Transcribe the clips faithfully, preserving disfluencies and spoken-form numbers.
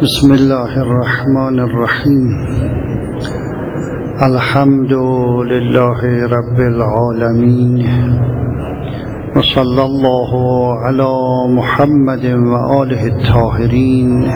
بسم الله الرحمن الرحیم. الحمد لله رب العالمین و صلی الله علی محمد و آله الطاهرین.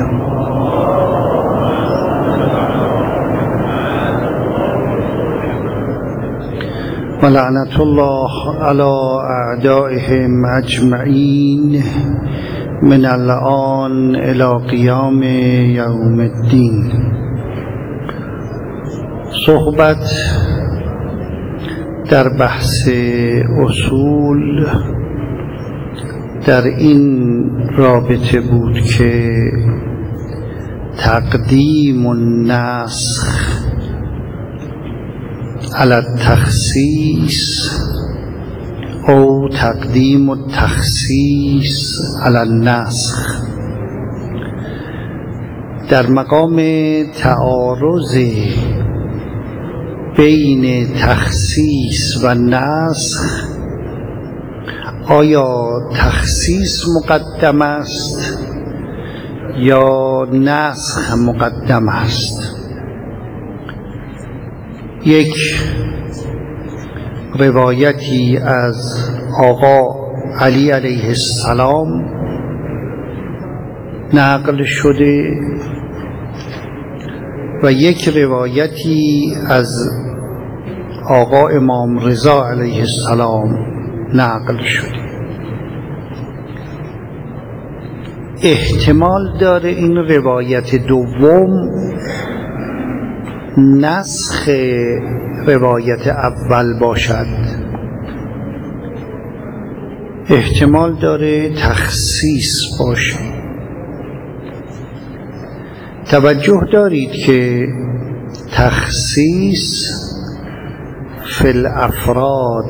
و لعنت الله علی اعدائهم اجمعین من الآن الی قیام یوم الدین. صحبت در بحث اصول در این رابطه بود که تقدیم النسخ علی التخصیص او تقدیم التخصیص علی النسخ در مقام تعارض بین تخصیص و نسخ، آیا تخصیص مقدم است یا نسخ مقدم است؟ یک روایتی از آقا علی علیه السلام نقل شده و یک روایتی از آقا امام رضا علیه السلام نقل شده. احتمال داره این روایت دوم نسخ روایت اول باشد، احتمال داره تخصیص باشه. توجه دارید که تخصیص فی الافراد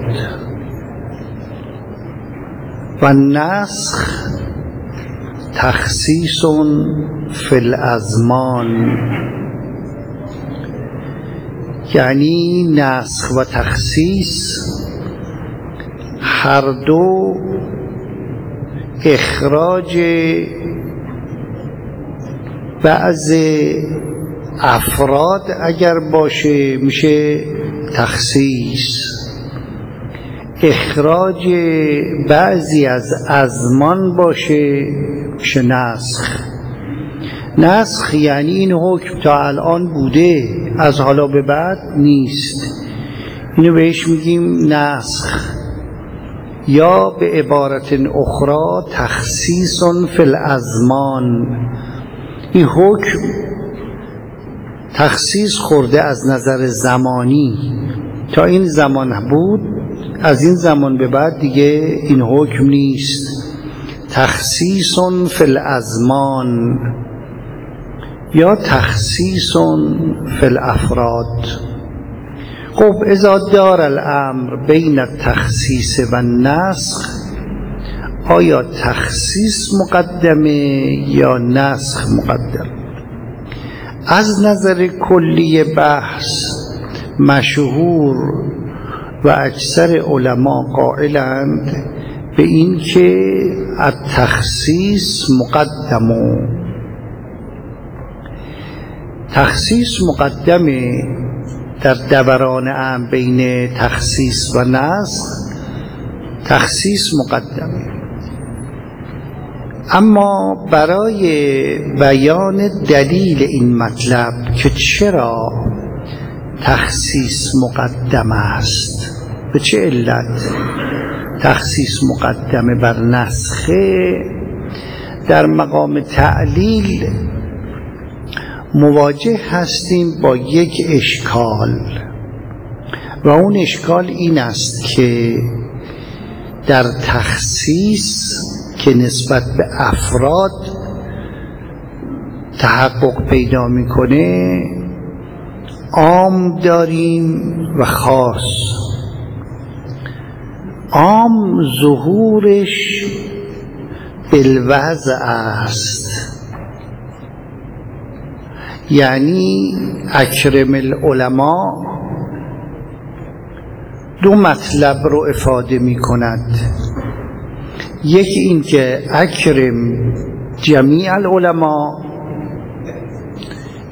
و نسخ تخصیص فی الازمان، یعنی نسخ و تخصیص هر دو اخراج بعض افراد اگر باشه میشه تخصیص، اخراج بعضی از ازمان باشه میشه نسخ. نسخ یعنی این حکم تا الان بوده، از حالا به بعد نیست، اینو بهش میگیم نسخ. یا به عبارت اخرى تخصیص فی الازمان، این حکم تخصیص خورده از نظر زمانی، تا این زمان بود، از این زمان به بعد دیگه این حکم نیست. تخصیص فی الازمان یا تخصیص فی الافراد. خب اذا دار الامر بین التخصیص و النسخ، آیا تخصیص مقدمه یا نسخ مقدم؟ از نظر کلی بحث مشهور و اکثر علما قائلند به این که التخصیص مقدم. تخصیص مقدمه در دوران امر بین تخصیص و نسخ، تخصیص مقدمه. اما برای بیان دلیل این مطلب که چرا تخصیص مقدم است، به چه علت تخصیص مقدمه بر نسخه، در مقام تعلیل مواجه هستیم با یک اشکال، و اون اشکال این است که در تخصیص که نسبت به افراد تحقق پیدا میکنه عام داریم و خاص. عام ظهورش بالوضع است، یعنی اکرم العلماء دو مطلب رو افاده می کند. یکی این که اکرم جمیع العلماء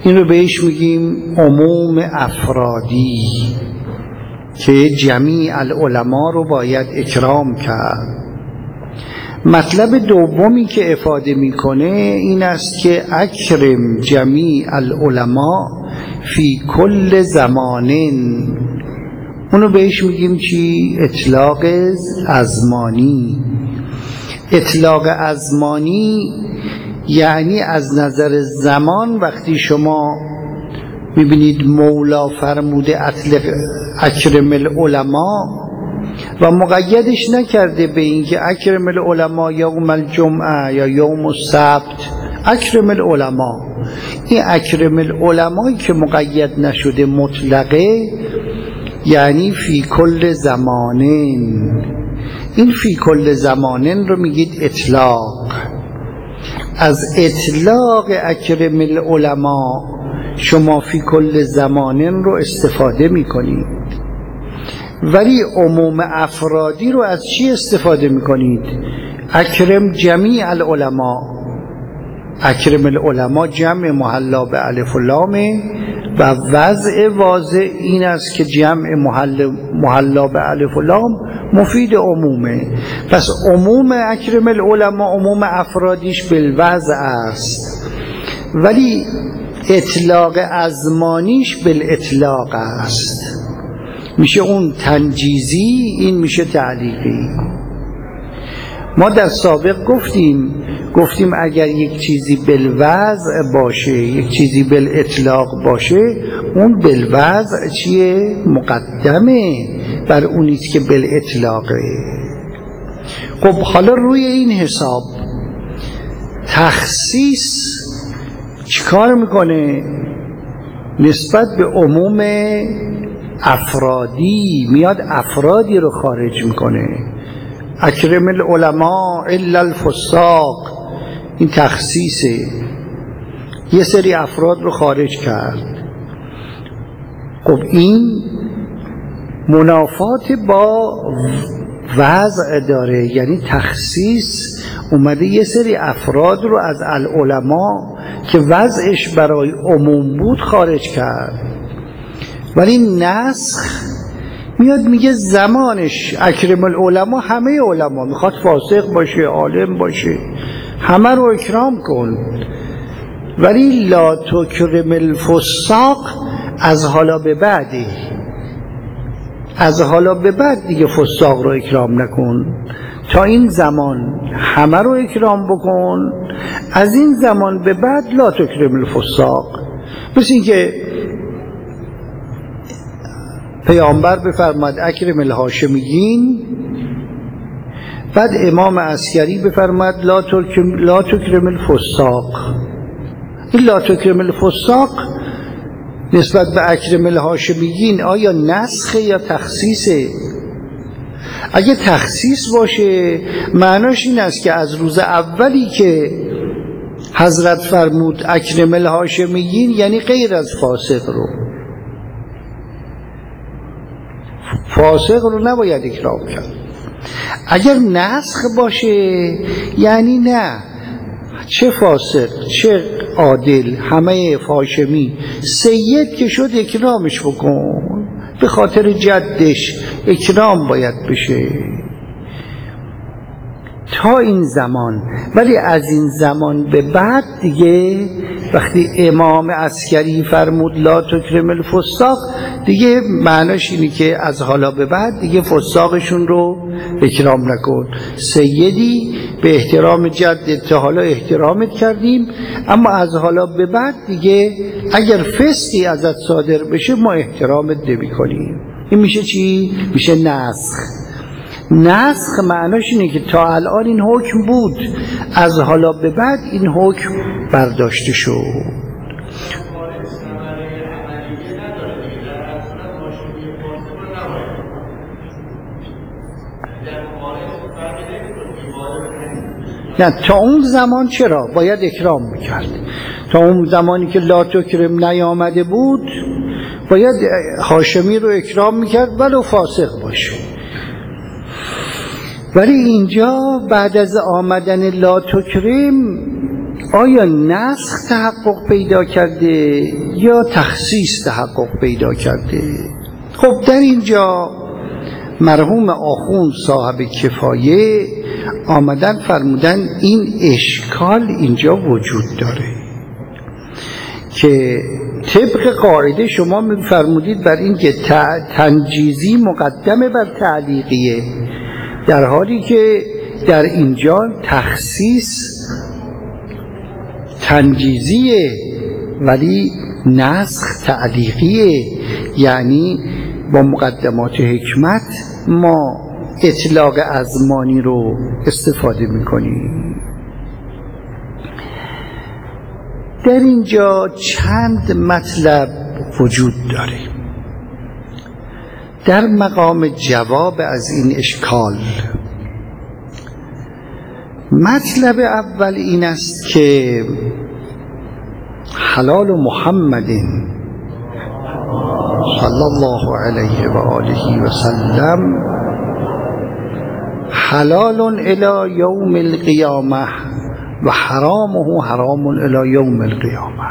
این رو بهش میگیم عموم افرادی که جمیع العلماء رو باید اکرام کرد. مطلب دومی که افاده میکنه این است که اکرم جمیع العلماء فی کل زمانن. اونو بهش میگیم چی؟ اطلاق ازمانی. اطلاق ازمانی یعنی از نظر زمان وقتی شما میبینید مولا فرموده اطلق اکرم العلماء و مقیدش نکرده به اینکه اکرم العلماء یوم الجمعه یا یوم السبت، اکرم العلماء. این اکرم العلماء که مقید نشده مطلقه یعنی فی کل زمانن. این فی کل زمانن رو میگید اطلاق. از اطلاق اکرم العلماء شما فی کل زمانن رو استفاده میکنید، ولی عموم افرادی رو از چی استفاده میکنید؟ اکرم جمیع العلماء. اکرم العلماء جمع محلا به الف و لامه و وضع واضح این است که جمع محلا به الف و لام مفید عمومه. پس عموم اکرم العلماء عموم افرادیش بالوضع است، ولی اطلاق ازمانیش بالاطلاق است. میشه اون تنجیزی، این میشه تعلیقی. ما در سابق گفتیم گفتیم اگر یک چیزی بالوضع باشه یک چیزی بالاطلاق باشه، اون بالوضع چیه؟ مقدمه بر اونیست که بالاطلاقه. خب حالا روی این حساب تخصیص چیکار میکنه؟ نسبت به عموم افرادی میاد افرادی رو خارج میکنه. اکرم العلماء الا الفساق، این تخصیصه، یه سری افراد رو خارج کرد. خب این منافات با وضع داره، یعنی تخصیص اومده یه سری افراد رو از العلماء که وضعش برای عموم بود خارج کرد، ولی نسخ میاد میگه زمانش اکرم العلماء همه علما، میخواد فاسق باشه عالم باشه همه رو اکرام کن، ولی لا تکرم الفساق از حالا به بعدی، از حالا به بعد دیگه فساق رو اکرام نکن، تا این زمان همه رو اکرام بکن، از این زمان به بعد لا تکرم الفساق. مثل این که پیامبر بفرماد اکرم الهاشمیین، بعد امام عسکری بفرماد لا تکرم لا تکرم الفساق. این لا تکرم الفساق نسبت به اکرم الهاشمیین آیا نسخه یا تخصیصه؟ اگه تخصیص باشه معناش این است که از روز اولی که حضرت فرمود اکرم الهاشمیین یعنی غیر از فاسق رو، فاسق رو نباید اکرام کرد. اگر نسخ باشه یعنی نه، چه فاسق چه عادل همه هاشمی، سید که شد اکرامش بکن، به خاطر جدش اکرام باید بشه تا این زمان. ولی از این زمان به بعد دیگه وقتی امام عسکری فرمود لا تکرم الفساق، دیگه معناش اینه که از حالا به بعد دیگه فساقشون رو اکرام نکن. سیدی به احترام جدت تا حالا احترامت کردیم، اما از حالا به بعد دیگه اگر فسقی ازت صادر بشه ما احترامت نمی کنیم. این میشه چی؟ میشه نسخ. نسخ معناش اینه که تا الان این حکم بود، از حالا به بعد این حکم برداشته شد. نه تا اون زمان چرا؟ باید اکرام میکرد. تا اون زمانی که لا تکرم نیامده بود باید هاشمی رو اکرام میکرد ولو فاسق باشه. ولی اینجا بعد از آمدن لا تکرم آیا نسخ تحقق پیدا کرده یا تخصیص تحقق پیدا کرده؟ خب در اینجا مرحوم آخوند صاحب کفایه آمدن فرمودن این اشکال اینجا وجود داره که طبق قاعده شما می‌فرمودید بر این که تنجیزی مقدمه بر تعلیقیه، در حالی که در اینجا تخصیص تنجیزیه ولی نسخ تعلیقیه، یعنی با مقدمات حکمت ما اطلاق ازمانی رو استفاده میکنیم. در اینجا چند مطلب وجود داره در مقام جواب از این اشکال. مطلب اول این است که حلال محمد صلی الله علیه و آله و سلم حلال الی یوم القیامه و حرامه حرام الی یوم القیامه.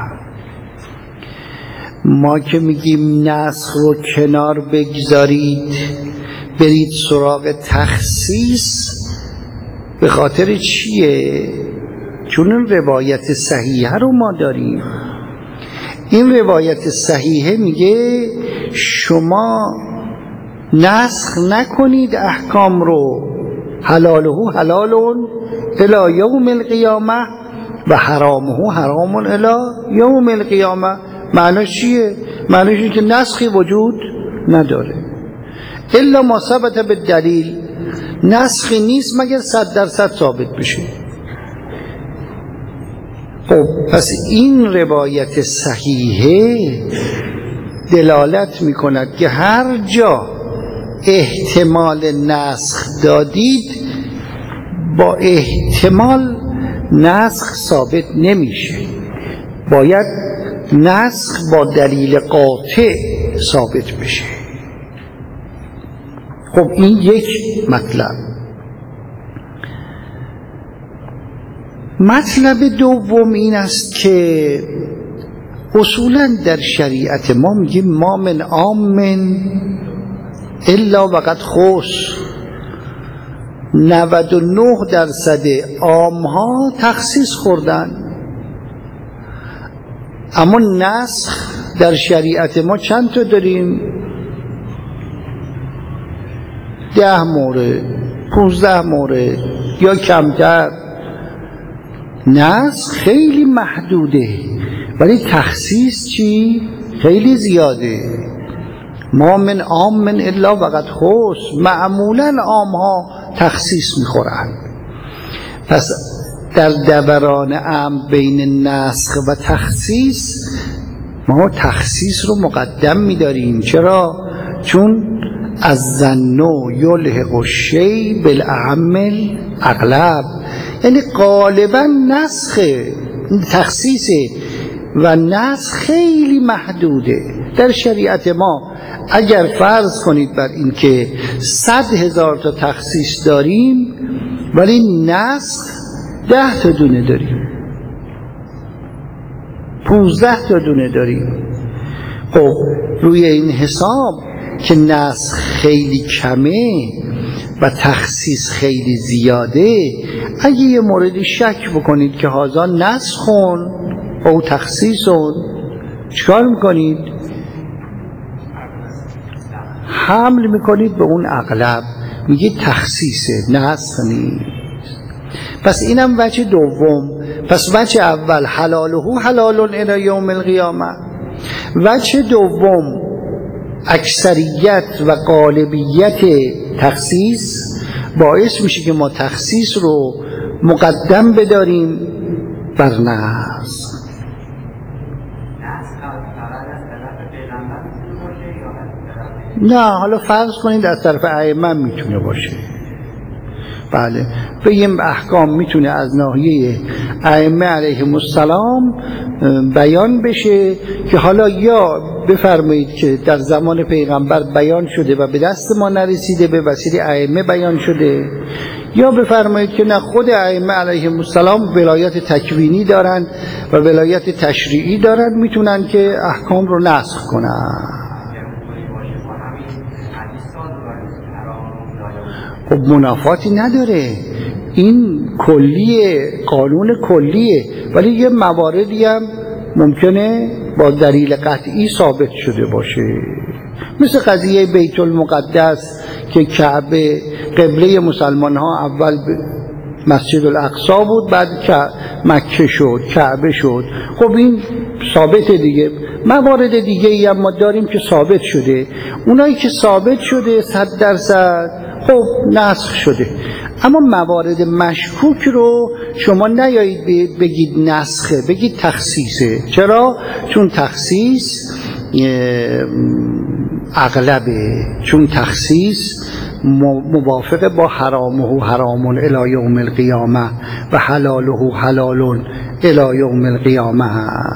ما که میگیم نسخ رو کنار بگذارید برید سراغ تخصیص، به خاطر چیه؟ چون این روایت صحیحه رو ما داریم. این روایت صحیحه میگه شما نسخ نکنید احکام رو، حلاله حلالون الی یوم القیامه و حرامه حرامون الی یوم القیامه. معنیش چیه؟ معنیش اینه که نسخی وجود نداره الا ما ثبت به دلیل، نسخی نیست مگر صد درصد ثابت بشه. خب پس این روایت صحیحه دلالت میکند که هر جا احتمال نسخ دادید با احتمال نسخ ثابت نمیشه، باید نسخ با دلیل قاطع ثابت بشه. خب این یک مطلب. مطلب دوم این است که اصولا در شریعت ما میگیم ما من عام الا وقد خص. نود و نه درصد عامها تخصیص خوردن، اما نسخ در شریعت ما چند تا داریم؟ ده مورد، پونزده مورد یا کمتر. نسخ خیلی محدوده ولی تخصیص چی؟ خیلی زیاده. ما من عام من الا وقد خص. معمولا عامها تخصیص میخورن. پس در دوران امر بین نسخ و تخصیص ما تخصیص رو مقدم میداریم. چرا؟ چون از ظنو یلحق الشیء بالاعم الاغلب، یعنی غالبا نسخ تخصیصه و نسخ خیلی محدوده. در شریعت ما اگر فرض کنید بر این که صد هزار تا تخصیص داریم ولی نسخ ده تا دونه داریم، پونزده تا دونه داریم، خب روی این حساب که نسخ خیلی کمه و تخصیص خیلی زیاده، اگه یه موردی شک بکنید که هازا نسخون او تخصیصون، چکار میکنید؟ حمل میکنید به اون اغلب، میگه تخصیصه، نسخ نیست. پس اینم وجه دوم. پس وجه اول حلاله حلالون الی یوم القیامه. وجه دوم اکثریت و غالبیت تخصیص باعث میشه که ما تخصیص رو مقدم بداریم بر نسخ. نه حالا فرض کنید از طرف ائمه میتونه باشه. بله بگیم احکام میتونه از ناحیه ائمه علیهم السلام بیان بشه که حالا یا بفرمایید که در زمان پیغمبر بیان شده و به دست ما نرسیده، به وسیله ائمه بیان شده، یا بفرمایید که نه، خود ائمه علیهم السلام ولایت تکوینی دارن و ولایت تشریعی دارن، میتونن که احکام رو نسخ کنن. خب منافاتی نداره، این کلیه، قانون کلیه، ولی یه مواردی هم ممکنه با دلیل قطعی ثابت شده باشه، مثل قضیه بیت المقدس که کعبه قبله مسلمان ها اول مسجد الاقصی بود، بعد مکه شد، کعبه شد. خب این ثابت دیگه. موارد دیگه ای هم ما داریم که ثابت شده، اونایی که ثابت شده صد درصد خب نسخ شده. اما موارد مشکوک رو شما نیایید بگید نسخه، بگید تخصیصه. چرا؟ چون تخصیص اغلبه، چون تخصیص موافق با حرامه حرام الی یوم القیامه و حلاله حلال الی یوم القیامه.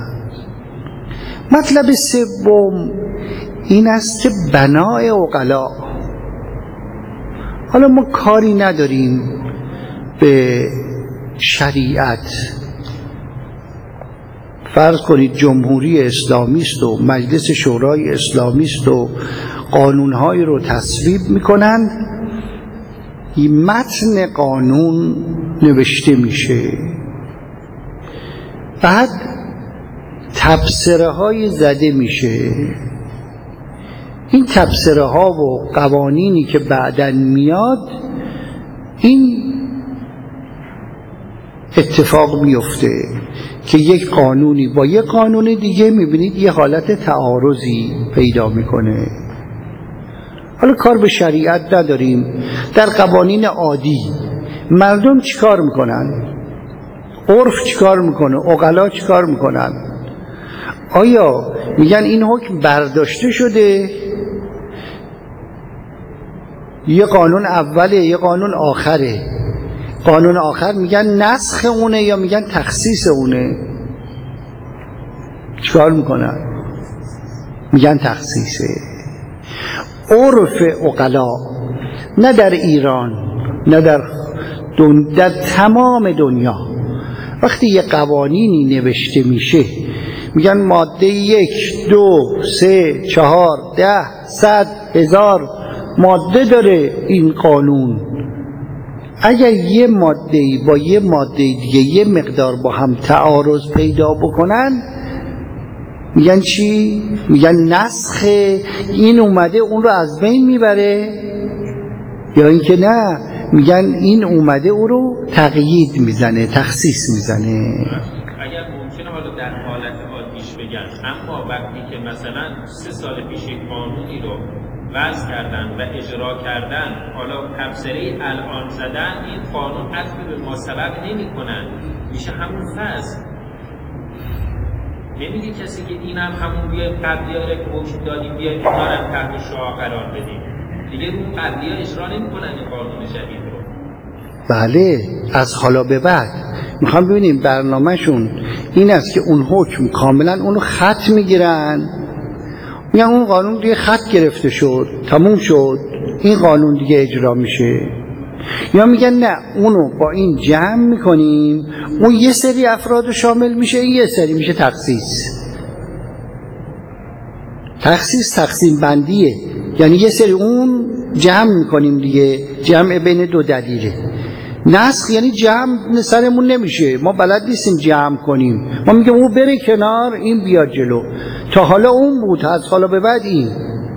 مطلب سوم این است که بنای عقلا. حالا ما کاری نداریم به شریعت، فرض کنید جمهوری اسلامی است و مجلس شورای اسلامی است و قانون‌هایی رو تصویب می‌کنن، متن قانون نوشته میشه، بعد تبصره‌های زده میشه. این تبصره‌ها و قوانینی که بعداً میاد، این اتفاق میفته که یک قانونی با یک قانون دیگه میبینید یه حالت تعارضی پیدا میکنه. حالا کار به شریعت نداریم، در قوانین عادی مردم چیکار میکنن؟ عرف چیکار میکنه؟ عقلا چیکار میکنن؟ آیا میگن این حکم برداشته شده، یه قانون اوله یه قانون آخره، قانون آخر میگن نسخ اونه یا میگن تخصیص اونه؟ چیکار میکنن؟ میگن تخصیصه. عرف عقلا نه در ایران نه در, دن... در تمام دنیا وقتی یه قوانینی نوشته میشه میگن ماده یک دو سه چهار ده صد هزار ماده داره این قانون. اگر یه ماده با یه ماده دیگه یه مقدار با هم تعارض پیدا بکنن میگن چی؟ میگن نسخ، این اومده اون رو از بین میبره، یا اینکه نه میگن این اومده او رو تقیید میزنه، تخصیص میزنه. اگر ممکنه حالا در حالت عادیش بگن، اما وقتی که مثلا سه سال پیش قانونی رو وضع کردن و اجرا کردن، حالا تبصره الان زدن، این قانون حتی به ما سبب نمی کنن، میشه همون فصل. نمیگه کسی که این هم همون بیایم قبلیاره که حکم دادیم بیایم دارم تحت شعا قرار بدیم دیگه، رو قبلی ها اجرا نمی کنن این قانون جدید رو. بله، از حالا به بعد میخوام ببینیم برنامهشون این است که اون حکم کاملا اونو خط میگیرن، میگن اون قانون دیگه خط گرفته شد، تموم شد، این قانون دیگه اجرا میشه. یا میگن نه، اونو با این جمع میکنیم، اون یه سری افراد رو شامل میشه، این یه سری میشه تخصیص. تخصیص تقسیم بندیه، یعنی یه سری اون جمع میکنیم دیگه، جمع بین دو دلیله. نسخ یعنی جمع سرمون نمیشه، ما بلد نیستیم جمع کنیم، ما میگم اون بره کنار این بیاد جلو، تا حالا اون بود از حالا به بعد این.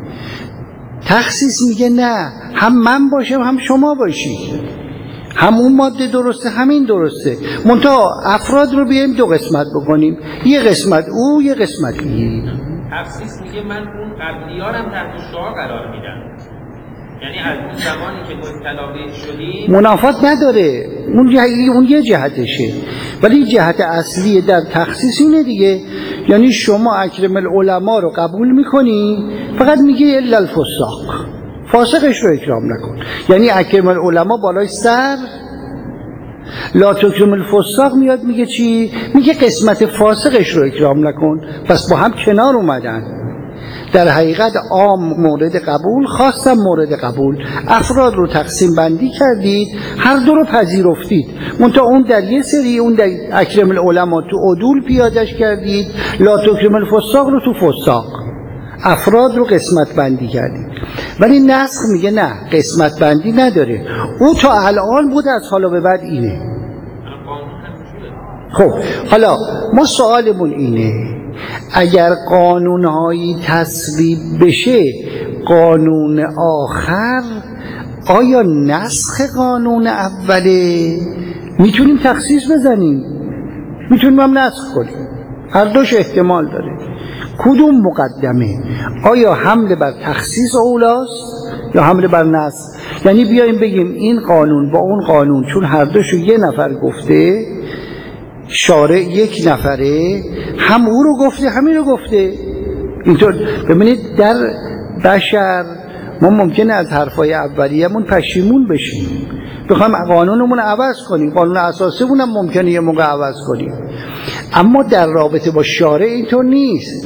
تخصیص میگه نه، هم من باشم هم شما باشی، هم اون ماده درسته همین درسته، منتها افراد رو بیایم دو قسمت بکنیم، یه قسمت او یه قسمت این. تخصیص میگه من اون قبلیارم تحت شعا قرار میدم، یعنی از اون زمانی که مبتلا به شدیم منافات نداره، اون, جه... اون یه جهتشه، ولی جهت اصلی در تخصیص اینه دیگه، یعنی شما اکرم العلماء رو قبول میکنی، فقط میگه الا الفساق، فاسقش رو اکرام نکن. یعنی اکرم العلماء بالای سر، لا تکرم الفساق میاد میگه چی؟ میگه قسمت فاسقش رو اکرام نکن. پس با هم کنار اومدن. در حقیقت عام مورد قبول، خاصم مورد قبول. افراد رو تقسیم بندی کردید، هر دو رو پذیرفتید، منتها اون در یه سری، اون در اکرم العلماء تو عدول پیادش کردید، لا تکرم الفساق رو تو فساق. افراد رو قسمت بندی کردید. ولی نسخ میگه نه، قسمت بندی نداره، او تا الان بود، از حالا به بعد اینه. خب حالا ما سوالمون اینه، اگر قانونهایی تصویب بشه، قانون آخر آیا نسخ قانون اوله؟ میتونیم تخصیص بزنیم، میتونیم هم نسخ کنیم، هر دوش احتمال داره. کدوم مقدمه؟ آیا حمله بر تخصیص اولاست یا حمله بر نسخ؟ یعنی بیایم بگیم این قانون با اون قانون، چون هر دوشو یه نفر گفته، شارع یک نفره، هم او رو گفته همین رو گفته. اینطور ببینید در بشر ما ممکنه از حرفای اولیه‌مون پشیمون بشیم، بخوایم قانونمون رو عوض کنیم، قانون اساسیمون هم ممکنه یه موقع عوض کنیم، اما در رابطه با شارع اینطور نیست.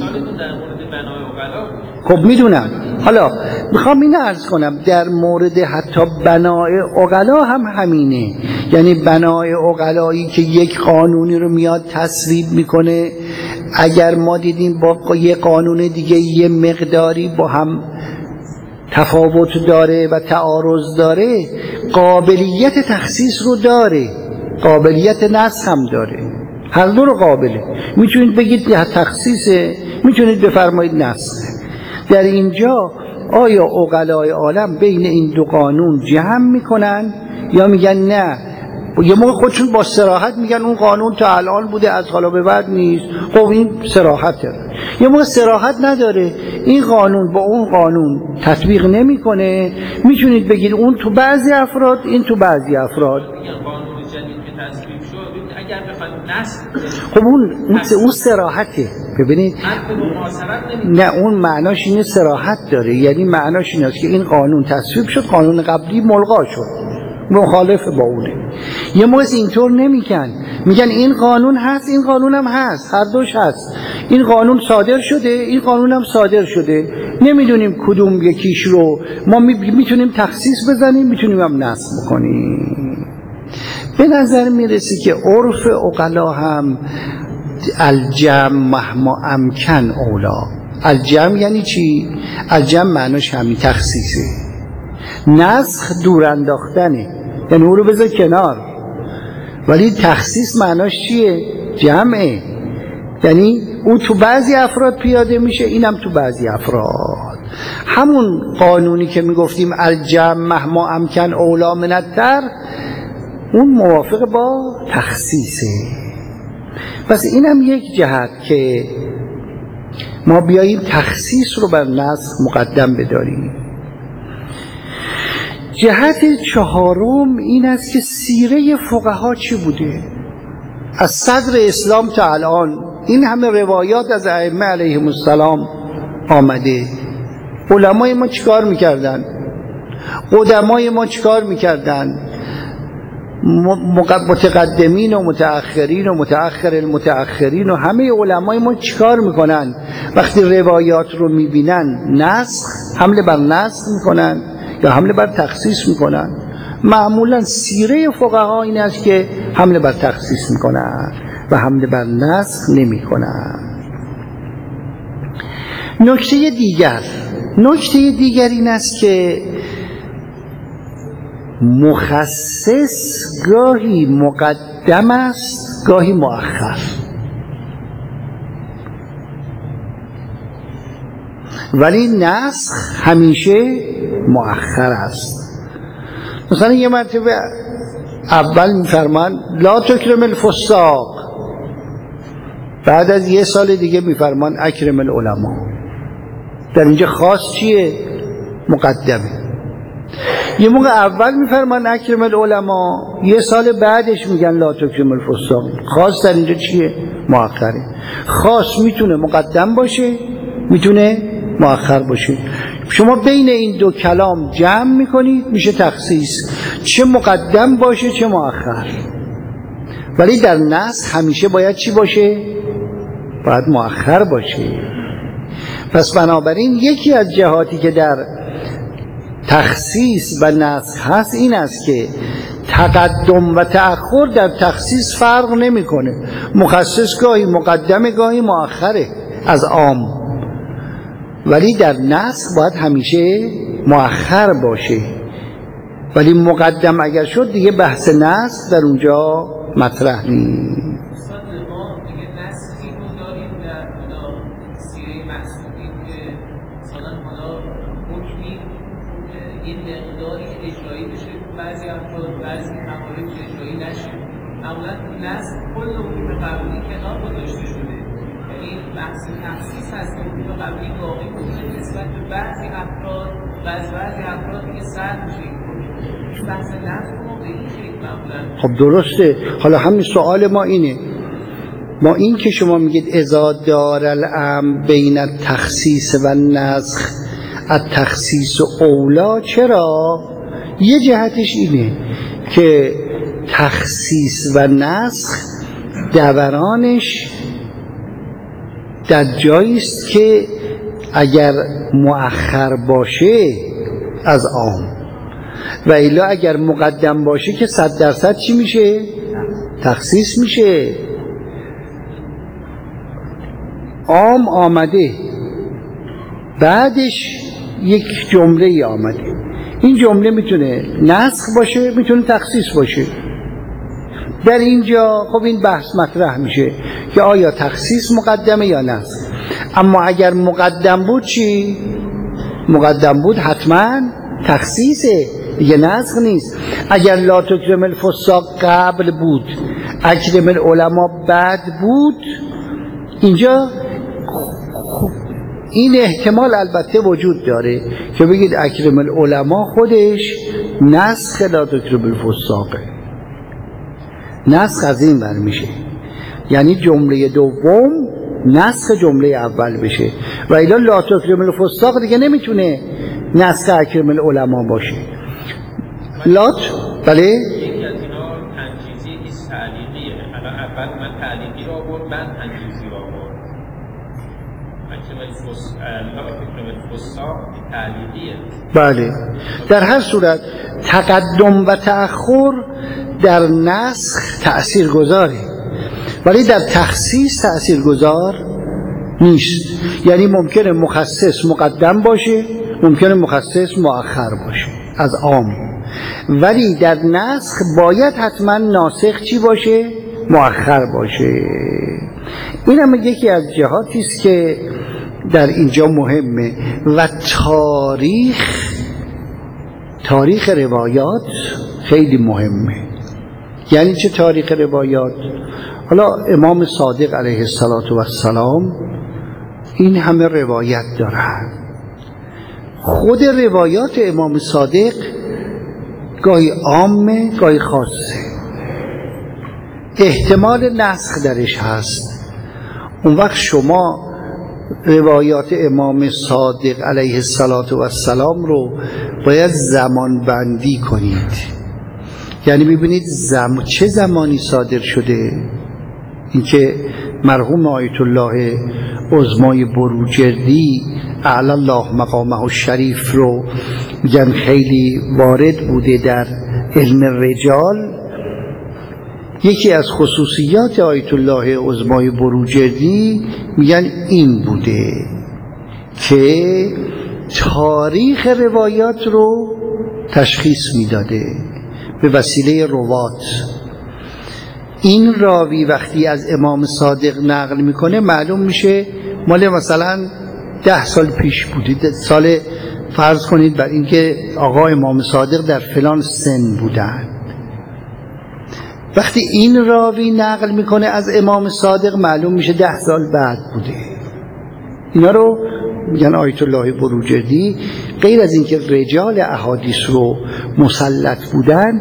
خب میدونم. حالا میخوام این عرض کنم در مورد حتی بنای عقلا هم همینه، یعنی بنای عقلایی که یک قانونی رو میاد تصویب میکنه، اگر ما دیدیم با یه قانون دیگه یه مقداری با هم تفاوت داره و تعارض داره، قابلیت تخصیص رو داره، قابلیت نسخ هم داره، هر دو رو قابله. میتونید بگید یه تخصیصه، میتونید بفرمایید نسخ. در اینجا آیا عقلای عالم بین این دو قانون جمع میکنن یا میگن نه؟ یه موقع خودشون با صراحت میگن اون قانون تا الان بوده، از حالا به بعد نیست. خب این صراحته. یه موقع صراحت نداره، این قانون با اون قانون تطبیق نمیکنه، میتونید بگید اون تو بعضی افراد، این تو بعضی افراد. خب اون اون صراحته. ببینید نه، اون معناش اینه صراحت داره، یعنی معناش اینه که این قانون تصویب شد، قانون قبلی ملغا شد، مخالف با اونه. یه موقع اینطور نمیگن، میگن این قانون هست، این قانون هم هست، هر دوش هست، این قانون صادر شده، این قانون هم صادر شده، نمیدونیم کدوم یکیش رو ما میتونیم تخصیص بزنیم، میتونیم هم نسخ بکنیم. به نظر میرسه که عرف عقلا هم الجمع مهما امکن اولا. الجمع یعنی چی؟ الجمع معناش همین تخصیصه، نسخ دور انداختنه، یعنی او رو بذار کنار، ولی تخصیص معناش چیه؟ جمعه، یعنی او تو بعضی افراد پیاده میشه، اینم تو بعضی افراد. همون قانونی که میگفتیم الجمع مهما امکن اولا من التر، اون موافق با تخصیصه. پس اینم یک جهت که ما بیاییم تخصیص رو بر نسخ مقدم بداریم. جهت چهارم این است که سیره فقها چی بوده از صدر اسلام تا الان. این همه روایات از ائمه علیهم السلام آمده. علمای ما چیکار میکردن؟ قدمای ما چیکار میکردن؟ متقدمین و متأخرین و متأخر المتأخرین و همه علمای ما چیکار میکنن؟ وقتی روایات رو میبینن نسخ، حمله بر نسخ میکنن یا حمله بر تخصیص میکنن؟ معمولا سیره فقها این است که حمله بر تخصیص میکنن و حمله بر نسخ نمیکنن. نکته دیگر نکته دیگر این است که مخصص گاهی مقدم است، گاهی مؤخر، ولی نسخ همیشه مؤخر است. مثلا یه مرتبه اول میفرمان لا تکرم الفساق، بعد از یه سال دیگه میفرمان اکرم العلماء. در اینجا خاص چیه؟ مقدمه. یه موقع اول میفرمان اکرم العلماء، یه سال بعدش میگن لا تکرم الفساق. خاص در اینجا چیه؟ مؤخره. خاص میتونه مقدم باشه، میتونه مؤخر باشه. شما بین این دو کلام جمع میکنید میشه تخصیص، چه مقدم باشه چه مؤخر. ولی در نسخ همیشه باید چی باشه؟ باید مؤخر باشه. پس بنابراین یکی از جهاتی که در تخصیص و نسخ هست این است که تقدم و تأخر در تخصیص فرق نمیکنه. مخصص گاهی مقدمه گاهی مؤخره از عام، ولی در نسخ باید همیشه مؤخر باشه، ولی مقدم اگر شد دیگه بحث نسخ در اونجا مطرح نیست. بعضی افراد و از بعضی افراد دیگه سر میشه. بحث نفس ما به این شکل معمولا. خب درسته. حالا همین سوال ما اینه، ما این که شما میگید اذا دار الامر بین التخصیص و نسخ التخصیص اولا، چرا؟ یه جهتش اینه که تخصیص و نسخ دورانش در جایی است که اگر مؤخر باشه از عام و الا اگر مقدم باشه که صد درصد چی میشه؟ تخصیص میشه. عام آمده بعدش یک جمله ای آمده، این جمله میتونه نسخ باشه میتونه تخصیص باشه. در اینجا خب این بحث مطرح میشه که آیا تخصیص مقدمه یا نسخ. اما اگر مقدم بود چی؟ مقدم بود حتما تخصیصه دیگه، نسخ نیست. اگر لا تکرم الفساق قبل بود اکرم العلماء بعد بود، اینجا این احتمال البته وجود داره که بگید اکرم العلماء خودش نسخ لا تکرم الفساقه، نسخ از این بر میشه، یعنی جمله دوم نسخ جمله اول بشه و الا لا تکرم الفساق دیگه نمیتونه نسخ اکرم العلماء باشه. لات بله یکی از اینا تنجیزی نیست، تعلیقیه. الان اول من تعلیقی رو آورد بعد تنجیزی رو آورد. اکرم الفساق تعلیقیه. بله. در هر صورت تقدم و تأخر در نسخ تأثیر گذاره ولی در تخصیص تأثیر گذار نیست. یعنی ممکنه مخصص مقدم باشه، ممکنه مخصص مؤخر باشه از عام، ولی در نسخ باید حتما ناسخ چی باشه؟ مؤخر باشه. این هم یکی از جهاتی است که در اینجا مهمه. و تاریخ تاریخ روایات خیلی مهمه. یعنی چه تاریخ روایات؟ حالا امام صادق علیه السلام این همه روایت دارن. خود روایات امام صادق گاهی عامه گاهی خاصه، احتمال نسخ درش هست. اون وقت شما روایات امام صادق علیه السلام رو باید زمان بندی کنید، یعنی ببینید زم... چه زمانی صادر شده. اینکه مرحوم آیت الله عظمای بروجردی اعلی الله مقامه الشریف رو میگن خیلی وارد بوده در علم رجال. یکی از خصوصیات آیت الله عظمای بروجردی میگن این بوده که تاریخ روایات رو تشخیص میداده به وسیله روات. این راوی وقتی از امام صادق نقل میکنه معلوم میشه مال مثلا ده سال پیش بوده، سال فرض کنید بر اینکه آقا امام صادق در فلان سن بودن. وقتی این راوی نقل میکنه از امام صادق معلوم میشه ده سال بعد بوده. اینا رو میگن آیت الله بروجردی غیر از اینکه رجال احادیث رو مسلط بودن،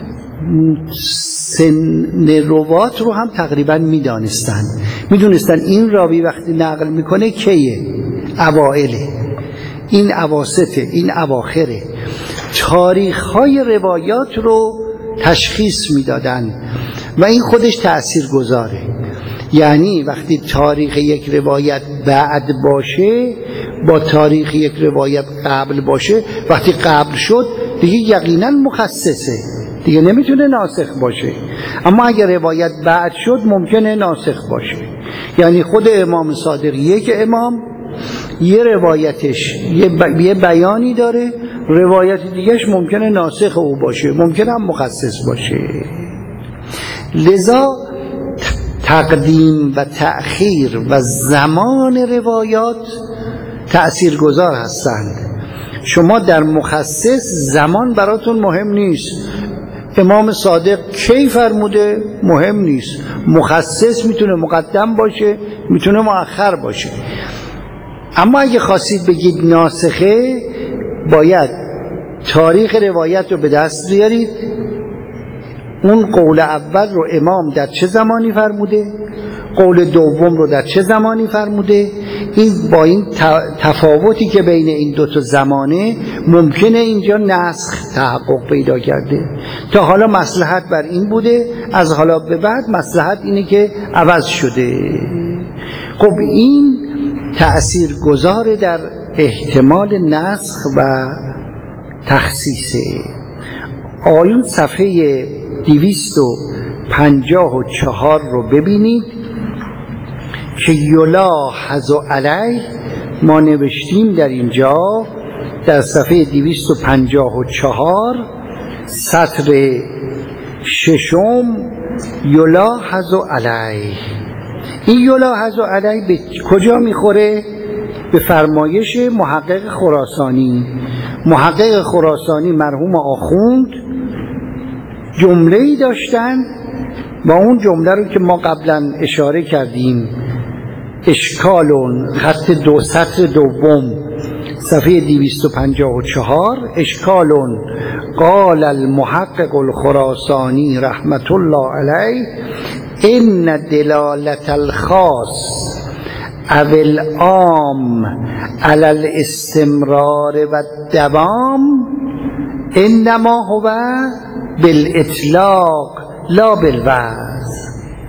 سن روات رو هم تقریبا میدانستن، میدونستن این راوی وقتی نقل میکنه کیه، اوائله، این اواسطه، این اواخره. تاریخ های روایات رو تشخیص میدادن و این خودش تأثیر گذاره. یعنی وقتی تاریخ یک روایت بعد باشه با تاریخ یک روایت قبل باشه، وقتی قبل شد دیگه یقینا مخصصه، دیگه نمیتونه ناسخ باشه. اما اگر روایت بعد شد ممکنه ناسخ باشه. یعنی خود امام صادق یک امام یه روایتش یه, ب... یه بیانی داره، روایت دیگهش ممکنه ناسخ او باشه، ممکنه هم مخصص باشه. لذا تقدیم و تأخیر و زمان روایات تأثیر گذار هستند. شما در مخصص زمان براتون مهم نیست، امام صادق کی فرموده مهم نیست، مخصص میتونه مقدم باشه میتونه مؤخر باشه. اما اگه خواستید بگید ناسخه، باید تاریخ روایت رو به دست بیارید، اون قول اول رو امام در چه زمانی فرموده، قول دوم رو در چه زمانی فرموده. این با این تفاوتی که بین این دو تا زمانه ممکنه اینجا نسخ تحقق پیدا کرده. تا حالا مصلحت بر این بوده، از حالا به بعد مصلحت اینه که عوض شده. خب این تأثیر گذاره در احتمال نسخ و تخصیصه. آیون صفحه دویست و پنجاه و چهار رو ببینید که یلاحظ علیه، ما نوشتیم در اینجا در صفحه دویست و پنجاه و چهار سطر ششم یلاحظ علیه. این یلاحظ علیه به کجا میخوره؟ به فرمایش محقق خراسانی. محقق خراسانی مرحوم آخوند جمله‌ای داشتن و اون جمله رو که ما قبلا اشاره کردیم، اشکالون خط دو سطر دوم صفحه دویست و پنجاه و چهار، اشکالون قال المحقق الخراسانی رحمت الله علیه ان دلالت الخاص او العام علی الاستمرار و الدوام انما هو بالاطلاق لا بالوضع.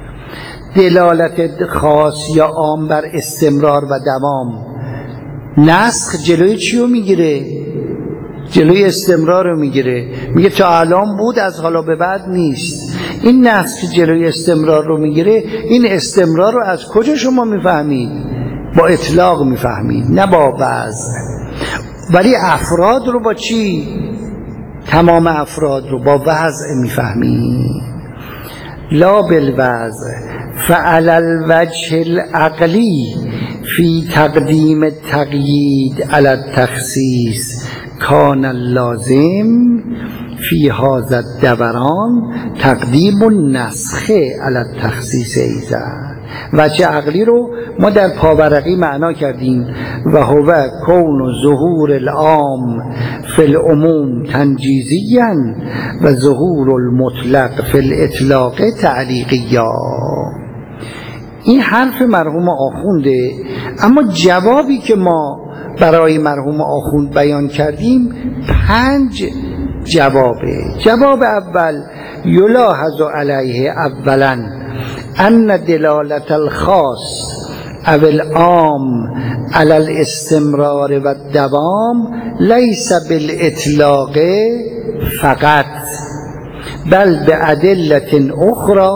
دلالت خاص یا عام بر استمرار و دوام، نسخ جلوی چی رو میگیره؟ جلوی استمرار رو میگیره، میگه تا الان بود از حالا به بعد نیست. این نسخ جلوی استمرار رو میگیره. این استمرار رو از کجا شما میفهمید؟ با اطلاق میفهمید، نه با وضع. ولی افراد رو با چی؟ تمام افراد رو با وضع میفهمید. لا بالوضع فعلى الوجه العقلی فی تقدیم التقیید علی التخصیص کان اللازم فی هذا الدوران تقدیم النسخ علی التخصیص ایضا. وجه عقلی رو ما در پاورقی معنا کردیم و هو کون ظهور العام فی العموم تنجیزیا و ظهور المطلق فی الاطلاق تعلیقیا. این حرف مرحوم آخونده. اما جوابی که ما برای مرحوم آخوند بیان کردیم پنج جوابه. جواب اول یلاحظ علیه اولا ان دلالت الخاص او العام علی الاستمرار و الدوام لیس بالاطلاق فقط بل بأدلة اخرى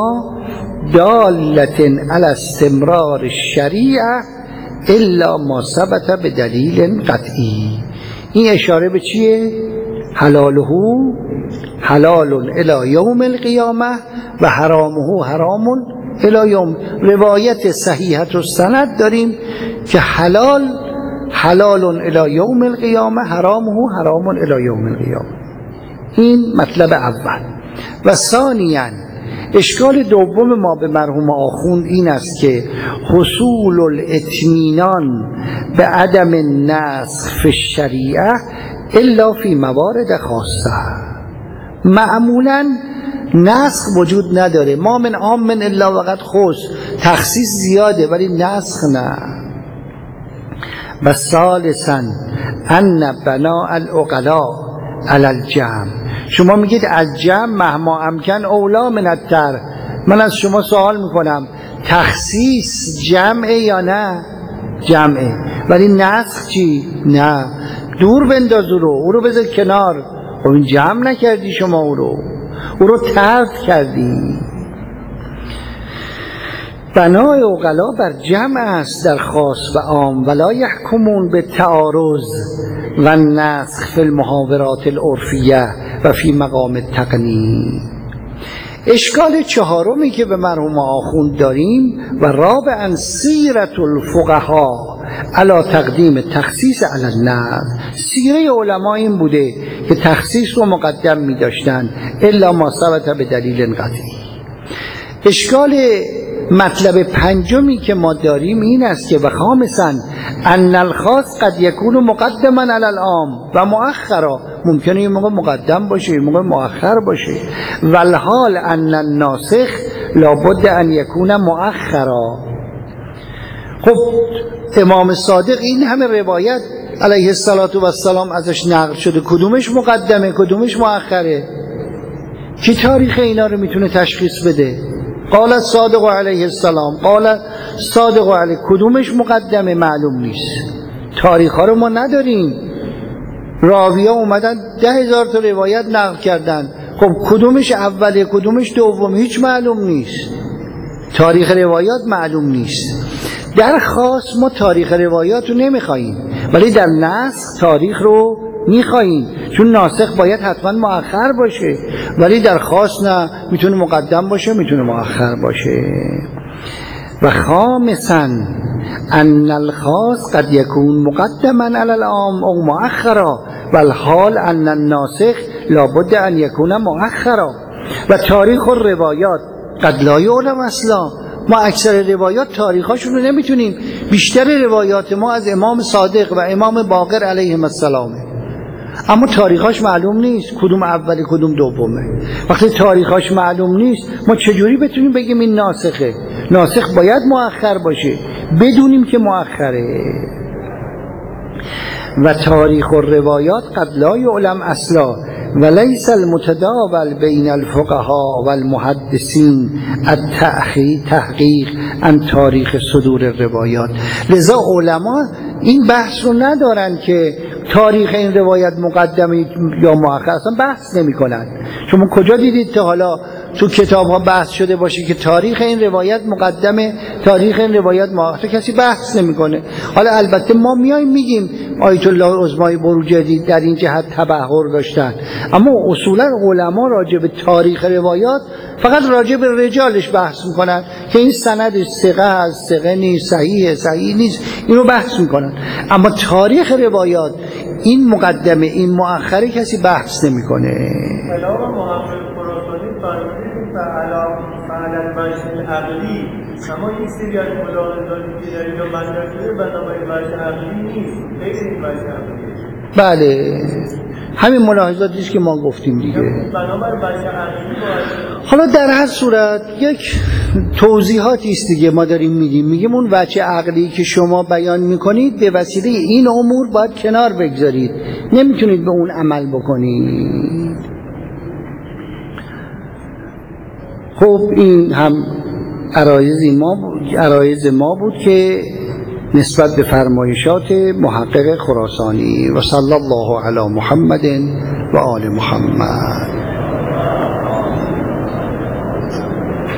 دالة على استمرار الشریعه الا ما ثبت بدلیل قطعی. این اشاره به چیه؟ حلاله حلال الی یوم القیامه و حرامه حرام الی یوم. روایت صحیحت و سند داریم که حلال حلال الی یوم القیامه، حرامه حرام الی یوم القیامه. این مطلب اول. و ثانیاً اشکال دوم ما به مرحوم آخوند این است که حصول الاطمینان به عدم النسخ فی الشریعه الا فی موارد خاصه. معمولاً نسخ وجود نداره، ما من عام من الا وقت خص، تخصیص زیاده ولی نسخ نه. و ثالثاً ان بناء العقلاء علی الجمع. شما میگید از جمع مهما امکن اولا من التر. من از شما سوال میکنم تخصیص جمعه یا نه؟ جمعه. ولی نسخ چی؟ نه، دور بنداز او رو، او رو بذار کنار. خب این جمع نکردی شما، او رو او رو طرد کردی. بنای عقلا بر جمع است در خاص و عام، ولا یحکمون به تعارض و نسخ فی المحاورات العرفیه و فی مقام التقنین. اشکال چهارمی که به مرحوم آخوند داریم و رابعا سیرت الفقها علی تقدیم تخصیص علی النسخ. سیره علما این بوده که تخصیص رو مقدم می داشتن الا ما ثبت به دلیل قطعی. اشکال مطلب پنجمی که ما داریم این است که و خامسا ان الخاص قد یکون مقدما علی العام و مؤخرا. ممکنه این موقع مقدم باشه، این موقع مؤخر باشه. والحال ان الناسخ لابد ان یکون مؤخرا. خب امام صادق این همه روایت علیه السلام ازش نقل شده، کدومش مقدمه کدومش مؤخره؟ کی تاریخ اینا رو میتونه تشخیص بده؟ قال صادق علیه السلام، قال صادق علیه، کدومش مقدمه؟ معلوم نیست. تاریخ ها رو ما نداریم. راوی ها اومدن ده هزار تا روایت نقل کردن، خب کدومش اوله کدومش دوم هیچ معلوم نیست. تاریخ روایات معلوم نیست. در خاص ما تاریخ روایات رو نمیخواییم، ولی در نسخ تاریخ رو میخواییم، چون ناسخ باید حتما مؤخر باشه. ولی در خاص نه، میتونه مقدم باشه میتونه مؤخر باشه. و خامسا ان الخاص قد یکون مقدما علی العام او مؤخرا والحال ان الناسخ لابد ان یکون مؤخرا. و تاریخ الروایات قد لا یعلم اصلا. ما اکثر روایات تاریخاشون رو نمیتونیم. بیشتر روایات ما از امام صادق و امام باقر علیهم السلام، اما تاریخاش معلوم نیست کدوم اولی کدوم دومه. وقتی تاریخاش معلوم نیست ما چجوری بتونیم بگیم این ناسخه؟ ناسخ باید مؤخر باشه، بدونیم که مؤخره. و تاریخ الروایات قد لا یعلم اصلا ولیس المتداول بین الفقهاء والمحدثین التحقیق عن تاریخ صدور الروایات. لذا علما این بحث رو ندارن که تاریخ این روایت مقدمه یا مؤخر، اصلا بحث نمی کنن. شما کجا دیدید تا حالا تو کتاب ها بحث شده باشه که تاریخ این روایت مقدمه تاریخ این روایت مؤخر؟ کسی بحث نمیکنه. حالا البته ما میایم میگیم آیت الله عظمای بروجردی در این جهت تبحر داشتن، اما اصولا علما راجع به تاریخ روایات فقط راجع به رجالش بحث میکنن که این سندش ثقه است، ثقه نیست، صحیحه، صحیح نیست، اینو بحث میکنن. اما تاریخ روایات این مقدمه این مؤخره کسی بحث نمیکنه. علاوه محمد خراسانی فرمودید فعلا فعلا بحث عقلی، اما این سری از ملاحظاتی که در اینجا مطرح شده بنابراین بحث عقلی نیست، غیر این بحث عقلی. بله همین ملاحظاتی است که ما گفتیم دیگه. بنابراین بحث عقلی حالا در هر صورت یک توضیحاتی است دیگه ما داریم میگیم، میگیم اون وجه عقلی که شما بیان میکنید به وسیله این امور باید کنار بگذارید، نمیتونید به اون عمل بکنید. خب این هم عرایض ما عرایض ما بود که نسبت به فرمایشات محقق خراسانی. و صلی الله علی محمد و آل محمد.